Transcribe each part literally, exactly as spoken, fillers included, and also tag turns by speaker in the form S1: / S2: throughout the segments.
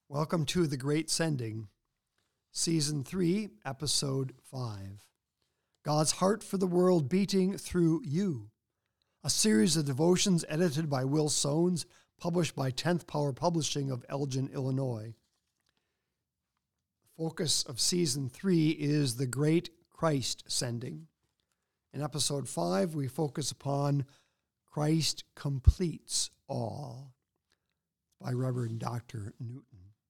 S1: Welcome to The Great Sending, Season three, Episode five. God's Heart for the World Beating Through You, a series of devotions edited by Will Soanes, published by tenth Power Publishing of Elgin, Illinois. The focus of Season three is the Great Christ Sending. In Episode five, we focus upon Christ Completes All, by Reverend Doctor Newton.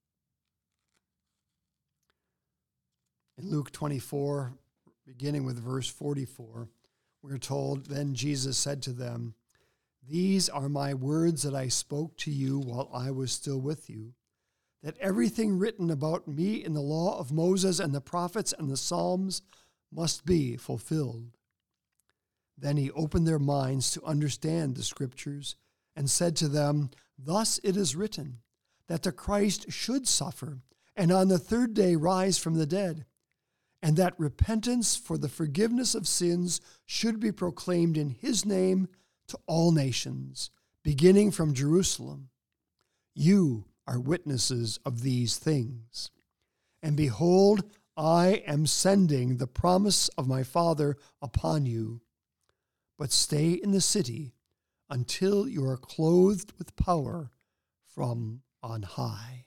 S1: In Luke twenty-four, beginning with verse forty-four, we're told, "Then Jesus said to them, 'These are my words that I spoke to you while I was still with you, that everything written about me in the law of Moses and the prophets and the Psalms must be fulfilled.' Then he opened their minds to understand the Scriptures and said to them, 'Thus it is written, that the Christ should suffer and on the third day rise from the dead, and that repentance for the forgiveness of sins should be proclaimed in his name to all nations, beginning from Jerusalem. You are witnesses of these things. And behold, I am sending the promise of my Father upon you. But stay in the city until you are clothed with power from on high.'"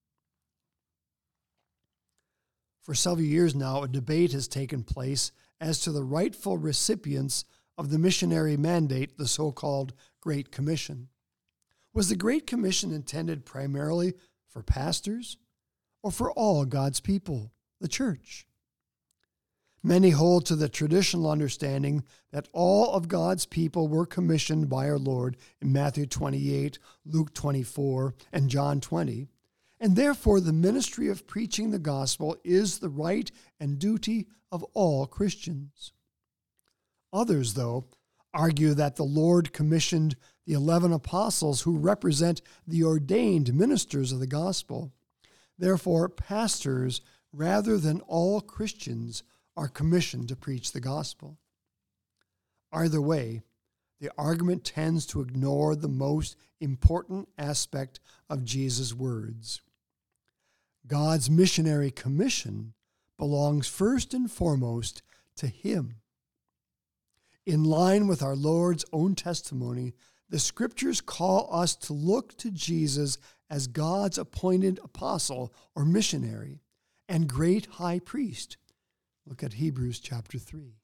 S1: For several years now, a debate has taken place as to the rightful recipients of the missionary mandate, the so-called Great Commission. Was the Great Commission intended primarily for pastors or for all God's people, the church? Many hold to the traditional understanding that all of God's people were commissioned by our Lord in Matthew twenty-eight, Luke twenty-four, and John twenty, and therefore the ministry of preaching the gospel is the right and duty of all Christians. Others, though, argue that the Lord commissioned the eleven apostles who represent the ordained ministers of the gospel. Therefore, pastors, rather than all Christians, are commissioned to preach the gospel. Either way, the argument tends to ignore the most important aspect of Jesus' words. God's missionary commission belongs first and foremost to him. In line with our Lord's own testimony, the Scriptures call us to look to Jesus as God's appointed apostle or missionary and great high priest. Look at Hebrews chapter three.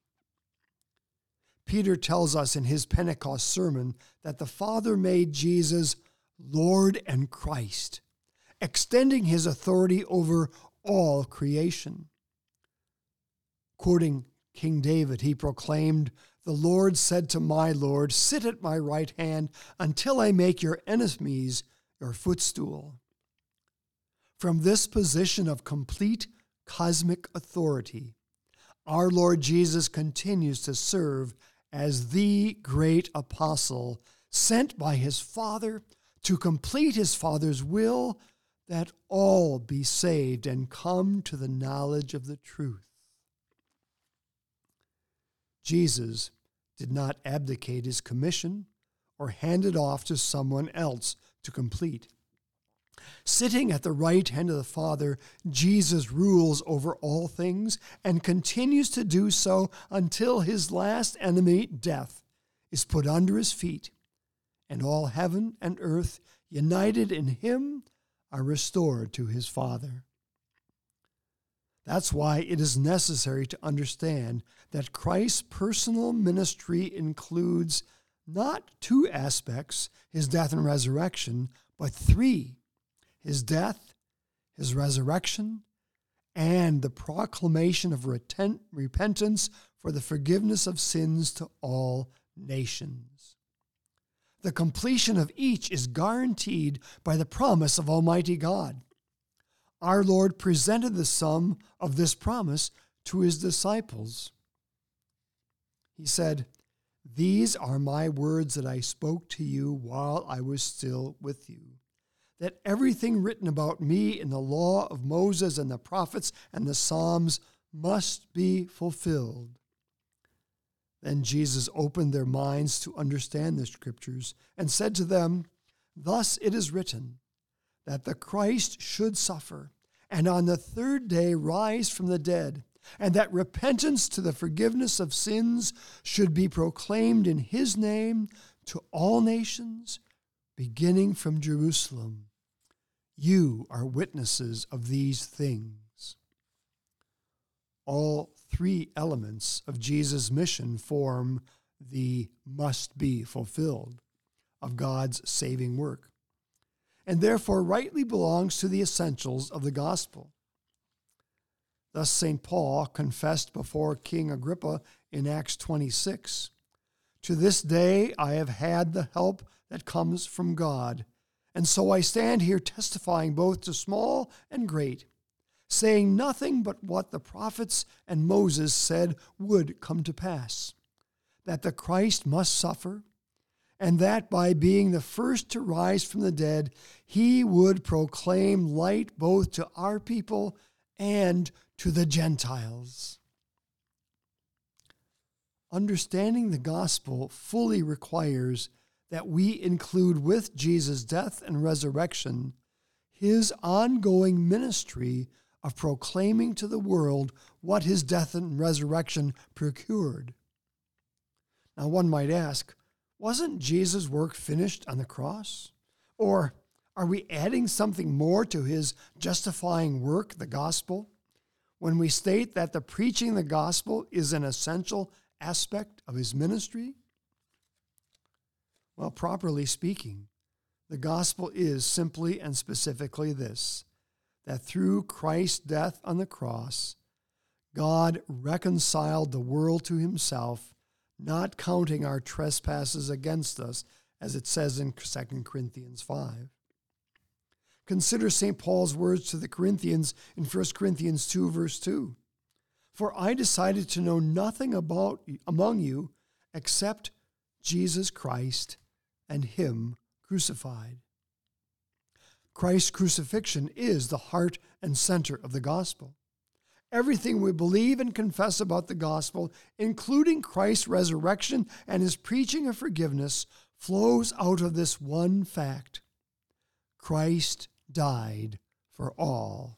S1: Peter tells us in his Pentecost sermon that the Father made Jesus Lord and Christ, extending his authority over all creation. Quoting King David, he proclaimed, "The Lord said to my Lord, 'Sit at my right hand until I make your enemies your footstool.'" From this position of complete cosmic authority, our Lord Jesus continues to serve as the great apostle sent by his Father to complete his Father's will, that all be saved and come to the knowledge of the truth. Jesus did not abdicate his commission or hand it off to someone else to complete. Sitting at the right hand of the Father, Jesus rules over all things and continues to do so until his last enemy, death, is put under his feet, and all heaven and earth, united in him, are restored to his Father. That's why it is necessary to understand that Christ's personal ministry includes not two aspects, his death and resurrection, but three: his death, his resurrection, and the proclamation of repentance for the forgiveness of sins to all nations. The completion of each is guaranteed by the promise of Almighty God. Our Lord presented the sum of this promise to his disciples. He said, "These are my words that I spoke to you while I was still with you, that everything written about me in the law of Moses and the prophets and the Psalms must be fulfilled." Then Jesus opened their minds to understand the Scriptures and said to them, "Thus it is written, that the Christ should suffer, and on the third day rise from the dead, and that repentance to the forgiveness of sins should be proclaimed in his name to all nations, beginning from Jerusalem. You are witnesses of these things. All three elements of Jesus' mission form the must be fulfilled of God's saving work, and therefore rightly belongs to the essentials of the gospel. Thus Saint Paul confessed before King Agrippa in Acts twenty-six, "To this day I have had the help that comes from God, and so I stand here testifying both to small and great, saying nothing but what the prophets and Moses said would come to pass, that the Christ must suffer, and that by being the first to rise from the dead, he would proclaim light both to our people and to the Gentiles." Understanding the gospel fully requires that we include with Jesus' death and resurrection his ongoing ministry of proclaiming to the world what his death and resurrection procured. Now, one might ask, wasn't Jesus' work finished on the cross? Or are we adding something more to his justifying work, the gospel, when we state that the preaching of the gospel is an essential aspect of his ministry? Well, properly speaking, the gospel is simply and specifically this, that through Christ's death on the cross, God reconciled the world to himself, not counting our trespasses against us, as it says in Second Corinthians five. Consider Saint Paul's words to the Corinthians in First Corinthians two, verse two. "For I decided to know nothing about among you except Jesus Christ and him crucified." Christ's crucifixion is the heart and center of the gospel. Everything we believe and confess about the gospel, including Christ's resurrection and his preaching of forgiveness, flows out of this one fact: Christ died for all.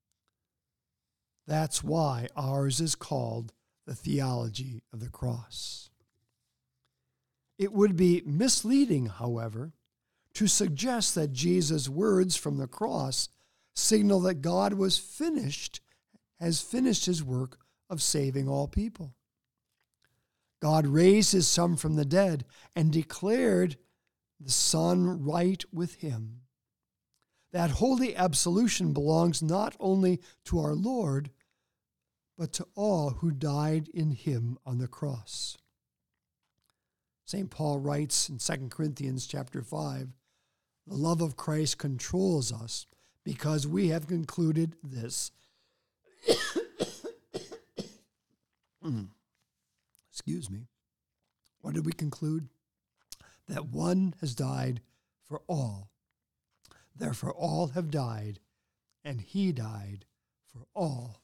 S1: That's why ours is called the theology of the cross. It would be misleading, however, to suggest that Jesus' words from the cross signal that God was finished, has finished his work of saving all people. God raised his Son from the dead and declared the Son right with him. That holy absolution belongs not only to our Lord, but to all who died in him on the cross. Saint Paul writes in Second Corinthians chapter five, "The love of Christ controls us because we have concluded this." Excuse me. What did we conclude? That one has died for all. Therefore all have died, and he died for all.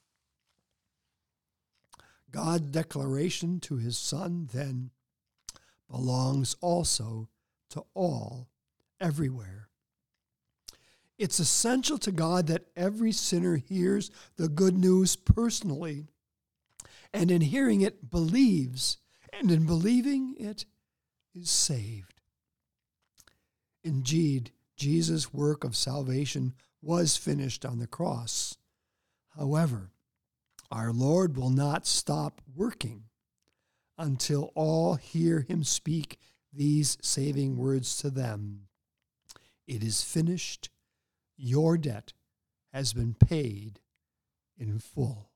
S1: God's declaration to his Son, then, belongs also to all, everywhere. It's essential to God that every sinner hears the good news personally, and in hearing it, believes, and in believing it, is saved. Indeed, Jesus' work of salvation was finished on the cross. However, our Lord will not stop working until all hear him speak these saving words to them: "It is finished. Your debt has been paid in full."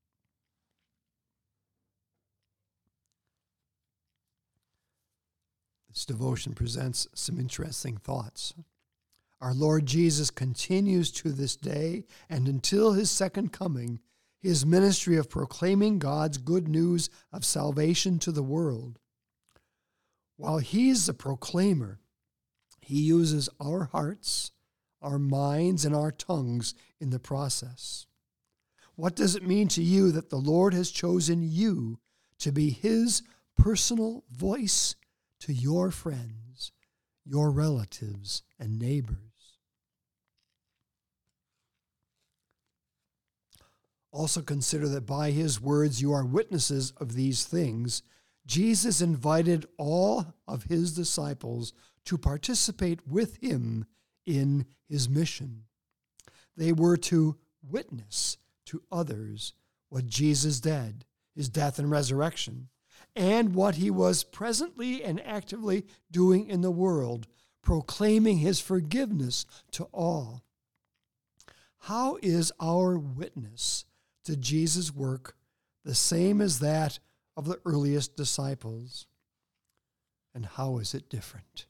S1: This devotion presents some interesting thoughts. Our Lord Jesus continues to this day and until his second coming his ministry of proclaiming God's good news of salvation to the world. While he's the proclaimer, he uses our hearts, our minds, and our tongues in the process. What does it mean to you that the Lord has chosen you to be his personal voice to your friends, your relatives, and neighbors? Also consider that by his words you are witnesses of these things. Jesus invited all of his disciples to participate with him in his mission. They were to witness to others what Jesus did, his death and resurrection, and what he was presently and actively doing in the world, proclaiming his forgiveness to all. How is our witness to Jesus' work the same as that of the earliest disciples? And how is it different?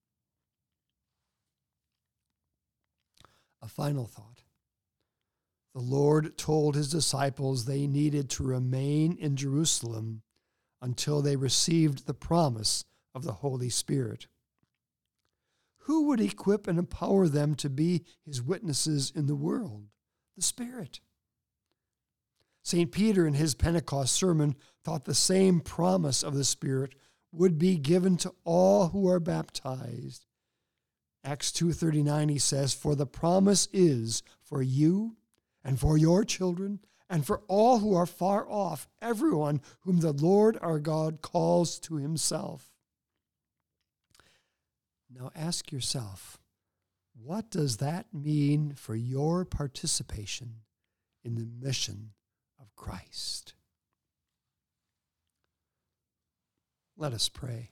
S1: A final thought. The Lord told his disciples they needed to remain in Jerusalem until they received the promise of the Holy Spirit. Who would equip and empower them to be his witnesses in the world? The Spirit. Saint Peter, in his Pentecost sermon, thought the same promise of the Spirit would be given to all who are baptized. Acts two thirty-nine, he says, "For the promise is for you and for your children and for all who are far off, everyone whom the Lord our God calls to himself." Now ask yourself, what does that mean for your participation in the mission of Christ? Let us pray.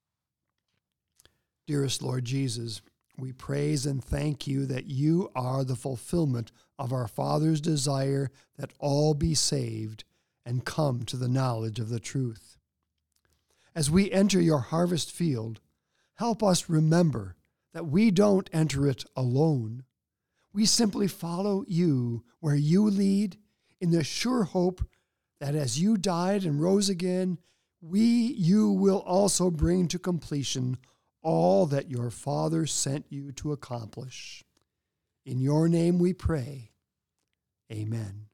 S1: Dearest Lord Jesus, we praise and thank you that you are the fulfillment of our Father's desire that all be saved and come to the knowledge of the truth. As we enter your harvest field, help us remember that we don't enter it alone. We simply follow you where you lead, in the sure hope that as you died and rose again, we, you will also bring to completion all that your Father sent you to accomplish. In your name we pray. Amen.